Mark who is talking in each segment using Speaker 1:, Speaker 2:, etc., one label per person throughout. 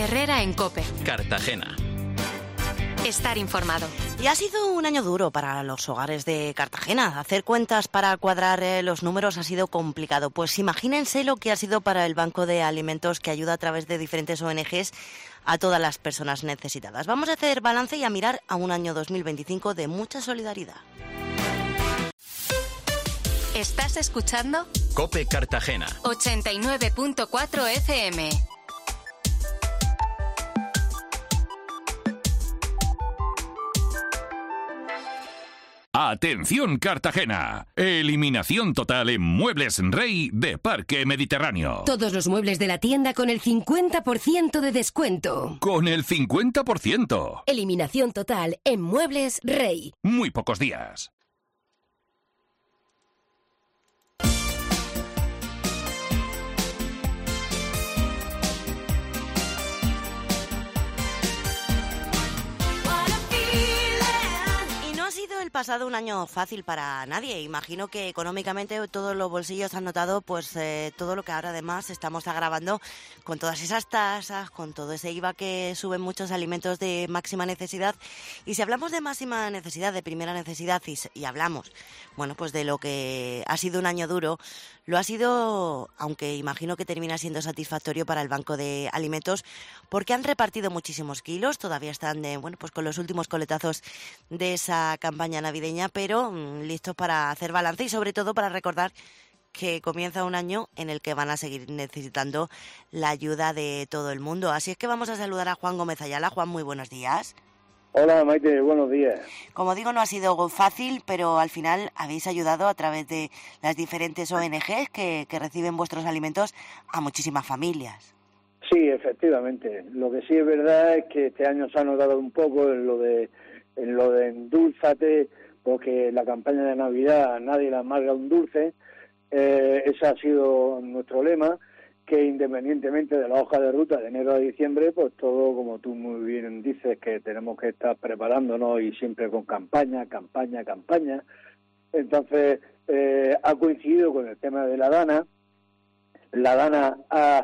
Speaker 1: Herrera en COPE.
Speaker 2: Cartagena.
Speaker 1: Estar informado.
Speaker 3: Y ha sido un año duro para los hogares de Cartagena. Hacer cuentas para cuadrar los números ha sido complicado. Pues imagínense lo que ha sido para el Banco de Alimentos, que ayuda a través de diferentes ONGs a todas las personas necesitadas. Vamos a hacer balance y a mirar a un año 2025 de mucha solidaridad.
Speaker 1: ¿Estás escuchando?
Speaker 2: COPE Cartagena.
Speaker 1: 89.4 FM.
Speaker 4: Atención Cartagena, eliminación total en Muebles Rey de Parque Mediterráneo.
Speaker 5: Todos los muebles de la tienda con el 50% de descuento.
Speaker 4: Con el 50%.
Speaker 5: Eliminación total en Muebles Rey.
Speaker 4: Muy pocos días.
Speaker 3: El pasado un año fácil para nadie. Imagino que económicamente todos los bolsillos han notado pues todo lo que ahora además estamos agravando con todas esas tasas, con todo ese IVA que suben muchos alimentos de máxima necesidad. Y si hablamos de máxima necesidad, de primera necesidad y hablamos, bueno, pues de lo que ha sido un año duro, lo ha sido, aunque imagino que termina siendo satisfactorio para el Banco de Alimentos, porque han repartido muchísimos kilos, todavía están pues con los últimos coletazos de esa campaña navideña, pero listos para hacer balance y sobre todo para recordar que comienza un año en el que van a seguir necesitando la ayuda de todo el mundo. Así es que vamos a saludar a Juan Gómez Ayala. Juan, muy buenos días.
Speaker 6: Hola Maite, buenos días.
Speaker 3: Como digo, no ha sido fácil, pero al final habéis ayudado a través de las diferentes ONGs que reciben vuestros alimentos a muchísimas familias.
Speaker 6: Sí, efectivamente. Lo que sí es verdad es que este año se ha notado un poco en lo de endulzate, porque la campaña de Navidad a nadie le amarga un dulce. Ese ha sido nuestro lema, que independientemente de la hoja de ruta de enero a diciembre, pues todo, como tú muy bien dices, que tenemos que estar preparándonos y siempre con campaña. Entonces, ha coincidido con el tema de la Dana. La Dana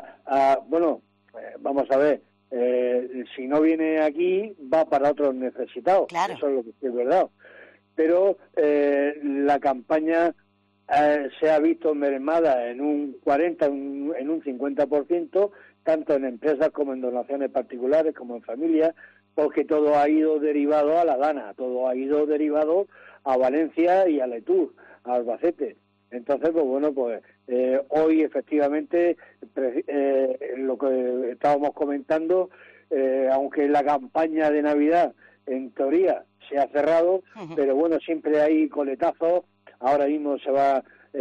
Speaker 6: vamos a ver, si no viene aquí, va para otros necesitados.
Speaker 3: Claro.
Speaker 6: Eso es lo que sí es verdad. Pero la campaña se ha visto mermada en un 40, en un 50%, tanto en empresas como en donaciones particulares, como en familias, porque todo ha ido derivado a la Dana, todo ha ido derivado a Valencia y a Letur, a Albacete. Entonces, hoy efectivamente lo que estábamos comentando, aunque la campaña de Navidad en teoría se ha cerrado, pero bueno, siempre hay coletazos. Ahora mismo se va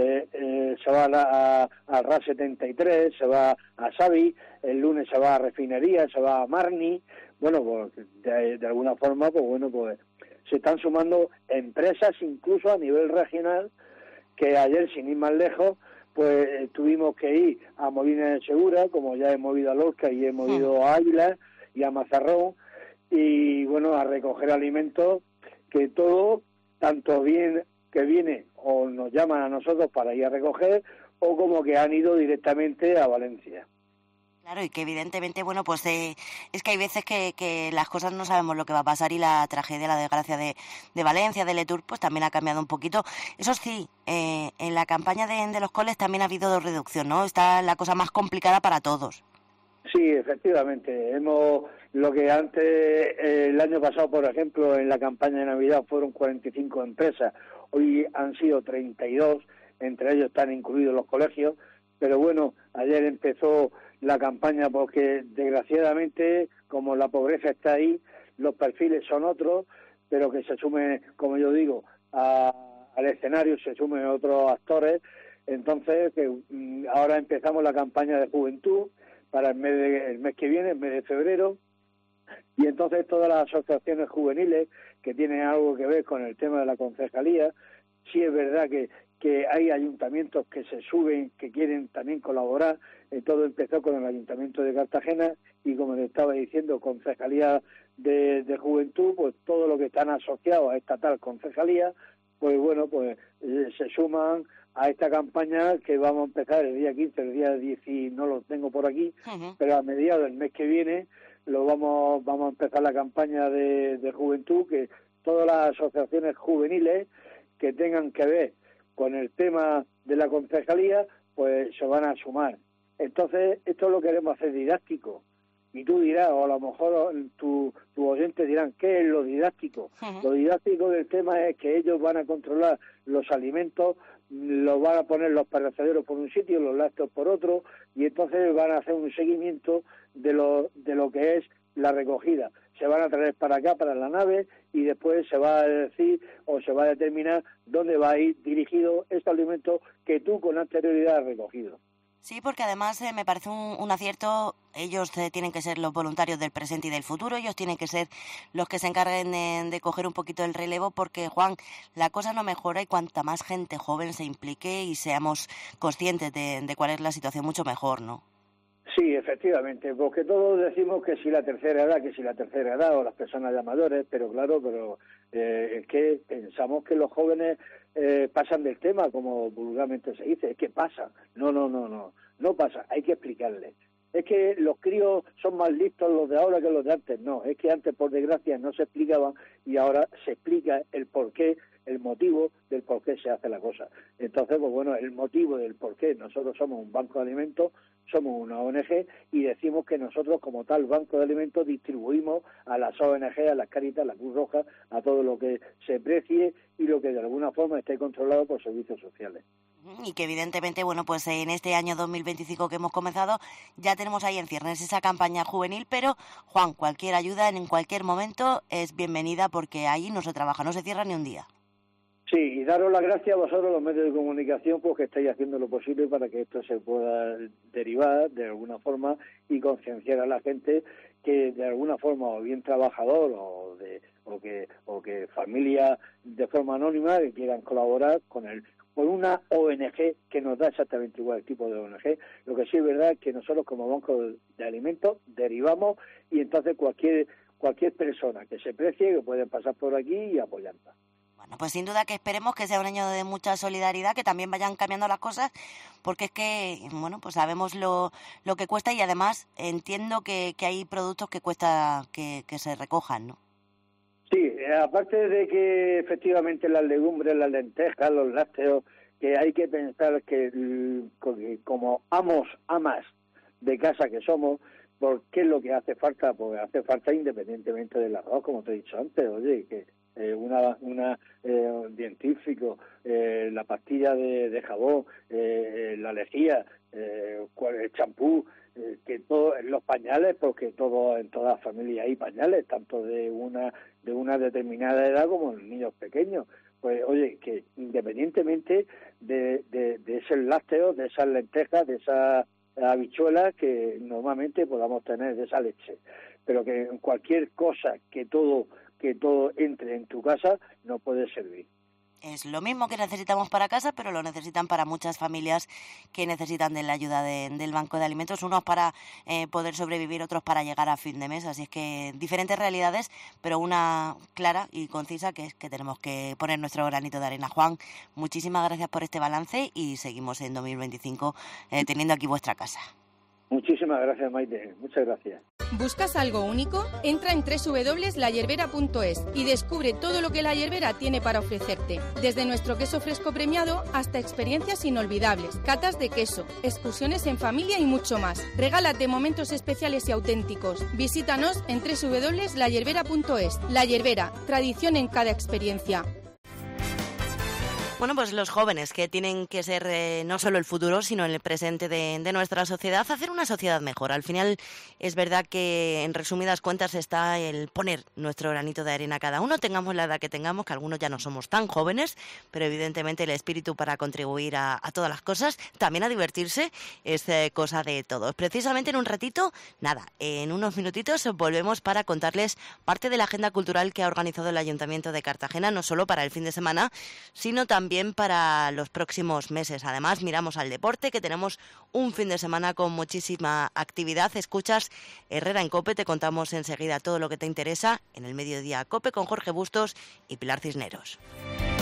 Speaker 6: a RAS 73, se va a Xavi, el lunes se va a Refinería, se va a Marni. Bueno, pues de alguna forma, se están sumando empresas incluso a nivel regional, que ayer, sin ir más lejos, pues tuvimos que ir a Molina de Segura, como ya hemos ido a Lorca y hemos ido a Águila y a Mazarrón, y bueno, a recoger alimentos, que todo, tanto bien que viene o nos llaman a nosotros para ir a recoger, o como que han ido directamente a Valencia.
Speaker 3: Claro, y que evidentemente, es que hay veces que las cosas no sabemos lo que va a pasar, y la tragedia, la desgracia de Valencia, de Letur, pues también ha cambiado un poquito. Eso sí, en la campaña de los coles también ha habido reducción, ¿no? Está la cosa más complicada para todos.
Speaker 6: Sí, efectivamente. Lo que antes, el año pasado, por ejemplo, en la campaña de Navidad fueron 45 empresas, hoy han sido 32, entre ellos están incluidos los colegios, pero bueno, ayer empezó la campaña porque desgraciadamente, como la pobreza está ahí, los perfiles son otros, pero que se sumen, como yo digo, al escenario se sumen otros actores. Entonces, ahora empezamos la campaña de juventud para el mes que viene, el mes de febrero, y entonces todas las asociaciones juveniles que tienen algo que ver con el tema de la concejalía. Sí es verdad que hay ayuntamientos que se suben, que quieren también colaborar. Todo empezó con el Ayuntamiento de Cartagena y, como le estaba diciendo, Concejalía de Juventud, pues todo lo que están asociados a esta tal concejalía, pues bueno, se suman a esta campaña que vamos a empezar el día 15, el día 10, no lo tengo por aquí, pero a mediados del mes que viene, vamos a empezar la campaña de juventud, que todas las asociaciones juveniles que tengan que ver con el tema de la concejalía, pues se van a sumar. Entonces, esto lo queremos hacer didáctico. Y tú dirás, o a lo mejor tu oyente dirán, ¿qué es lo didáctico? Lo didáctico del tema es que ellos van a controlar los alimentos, los van a poner los perecederos por un sitio, los lácteos por otro, y entonces van a hacer un seguimiento de lo que es la recogida. Se van a traer para acá, para la nave, y después se va a decir o se va a determinar dónde va a ir dirigido este alimento que tú con anterioridad has recogido.
Speaker 3: Sí, porque además me parece un acierto. Ellos tienen que ser los voluntarios del presente y del futuro. Ellos tienen que ser los que se encarguen de coger un poquito el relevo, porque, Juan, la cosa no mejora y cuanta más gente joven se implique y seamos conscientes de cuál es la situación, mucho mejor, ¿no?
Speaker 6: Sí, efectivamente, porque todos decimos que si la tercera edad o las personas ya mayores, pero es que pensamos que los jóvenes pasan del tema, como vulgarmente se dice, es que pasan. No pasa, hay que explicarles. Es que los críos son más listos los de ahora que los de antes, no, es que antes por desgracia no se explicaban y ahora se explica el porqué, el motivo del por qué se hace la cosa. Entonces, pues bueno, el motivo del por qué nosotros somos un banco de alimentos, somos una ONG y decimos que nosotros como tal banco de alimentos distribuimos a las ONG, a las Cáritas, a la Cruz Roja, a todo lo que se precie y lo que de alguna forma esté controlado por servicios sociales.
Speaker 3: Y que evidentemente, bueno, pues en este año 2025 que hemos comenzado ya tenemos ahí en ciernes esa campaña juvenil, pero Juan, cualquier ayuda en cualquier momento es bienvenida porque ahí no se trabaja, no se cierra ni un día.
Speaker 6: Sí, y daros las gracias a vosotros, los medios de comunicación, porque estáis haciendo lo posible para que esto se pueda derivar de alguna forma y concienciar a la gente que de alguna forma, o bien trabajador o que familia de forma anónima que quieran colaborar con una ONG que nos da exactamente igual el tipo de ONG. Lo que sí es verdad es que nosotros como banco de alimentos derivamos y entonces cualquier persona que se precie que puede pasar por aquí y apoyarla.
Speaker 3: Bueno, pues sin duda que esperemos que sea un año de mucha solidaridad, que también vayan cambiando las cosas, porque es que, bueno, pues sabemos lo que cuesta y además entiendo que hay productos que cuesta que se recojan, ¿no?
Speaker 6: Sí, aparte de que efectivamente las legumbres, las lentejas, los lácteos, que hay que pensar que como amas de casa que somos, ¿por qué es lo que hace falta? Pues hace falta independientemente del arroz, como te he dicho antes, oye, que científico, la pastilla de jabón, la lejía, el champú, que todo, los pañales, porque en todas las familias hay pañales, tanto de una determinada edad como en niños pequeños. Pues oye, que independientemente de esos lácteos, de esas lentejas, de esas habichuelas que normalmente podamos tener, de esa leche, pero que en cualquier cosa que todo entre en tu casa no puede servir.
Speaker 3: Es lo mismo que necesitamos para casa, pero lo necesitan para muchas familias que necesitan de la ayuda del Banco de Alimentos, unos para poder sobrevivir, otros para llegar a fin de mes. Así es que diferentes realidades, pero una clara y concisa, que es que tenemos que poner nuestro granito de arena. Juan, muchísimas gracias por este balance y seguimos en 2025 teniendo aquí vuestra casa.
Speaker 6: Muchísimas gracias, Maite. Muchas gracias.
Speaker 7: ¿Buscas algo único? Entra en www.layervera.es y descubre todo lo que La Yerbera tiene para ofrecerte. Desde nuestro queso fresco premiado hasta experiencias inolvidables, catas de queso, excursiones en familia y mucho más. Regálate momentos especiales y auténticos. Visítanos en www.layervera.es. La Yerbera, tradición en cada experiencia.
Speaker 3: Bueno, pues los jóvenes que tienen que ser no solo el futuro, sino el presente de nuestra sociedad, hacer una sociedad mejor. Al final es verdad que en resumidas cuentas está el poner nuestro granito de arena cada uno, tengamos la edad que tengamos, que algunos ya no somos tan jóvenes, pero evidentemente el espíritu para contribuir a todas las cosas, también a divertirse, es cosa de todos. Precisamente en un ratito, en unos minutitos volvemos para contarles parte de la agenda cultural que ha organizado el Ayuntamiento de Cartagena, no solo para el fin de semana, sino también para los próximos meses. Además, miramos al deporte, que tenemos un fin de semana con muchísima actividad. Escuchas Herrera en COPE, te contamos enseguida todo lo que te interesa en el Mediodía COPE con Jorge Bustos y Pilar Cisneros.